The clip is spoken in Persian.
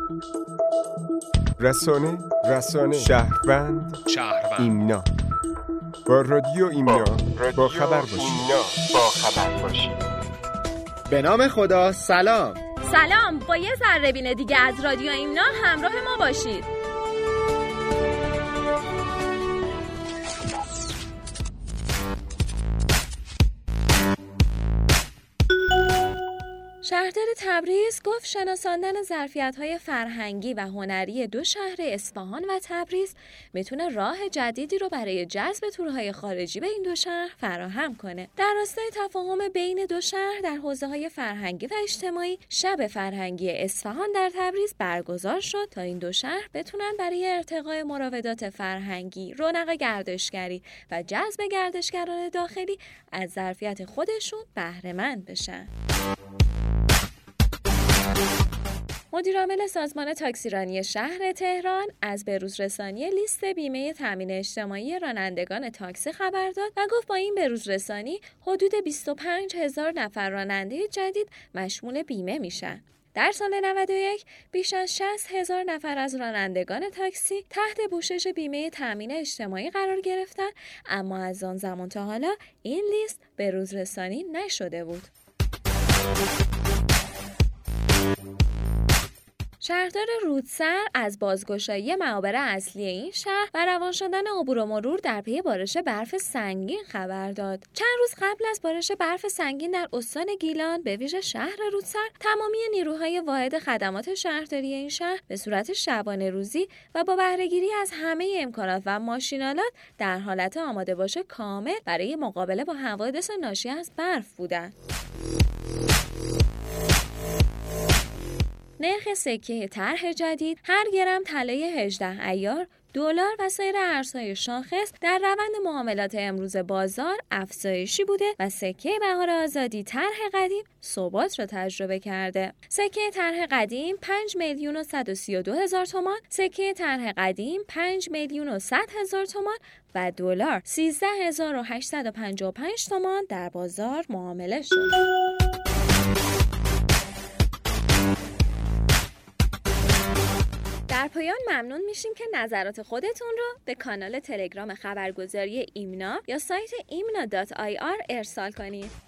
رسانه شهروند ایمنا. با رادیو ایمنا با خبر باشید. به نام خدا. سلام. با یه ذره بین دیگه از رادیو ایمنا همراه ما باشید. شهردار تبریز گفت شناساندن ظرفیت‌های فرهنگی و هنری دو شهر اصفهان و تبریز میتونه راه جدیدی رو برای جذب تورهای خارجی به این دو شهر فراهم کنه. در راستای تفاهم بین دو شهر در حوزه‌های فرهنگی و اجتماعی، شب فرهنگی اصفهان در تبریز برگزار شد تا این دو شهر بتونن برای ارتقای مراودات فرهنگی، رونق گردشگری و جذب گردشگران داخلی از ظرفیت خودشون بهره مند بشن. مدیرعامل سازمان تاکسیرانی شهر تهران از بروزرسانی لیست بیمه تامین اجتماعی رانندگان تاکسی خبر داد و گفت با این بروزرسانی حدود 25,000 نفر راننده جدید مشمول بیمه میشن. در سال 91 بیش از 60,000 نفر از رانندگان تاکسی تحت پوشش بیمه تامین اجتماعی قرار گرفتن، اما از آن زمان تا حالا این لیست بروزرسانی نشده بود. شهردار رودسر از بازگشایی معابر اصلی این شهر و روان شدن عبور و مرور در پی بارش برف سنگین خبر داد. چند روز قبل از بارش برف سنگین در استان گیلان به ویژه شهر رودسر، تمامی نیروهای واحد خدمات شهرداری این شهر به صورت شبانه روزی و با بهره‌گیری از همه امکانات و ماشین‌آلات در حالت آماده باش کامل برای مقابله با حوادث ناشی از برف بودند. نرخ سکه طرح جدید، هر گرم طلای 18 عیار، دلار و سایر ارزهای شاخص در روند معاملات امروز بازار افزایشی بوده و سکه بهار آزادی طرح قدیم ثبات را تجربه کرده. سکه طرح قدیم 5,132,000 تومان، سکه طرح قدیم 5,100,000 تومان و دلار 13,855 تومان در بازار معامله شد. در پایان ممنون میشیم که نظرات خودتون رو به کانال تلگرام خبرگزاری ایمنا یا سایت imna.ir ارسال کنید.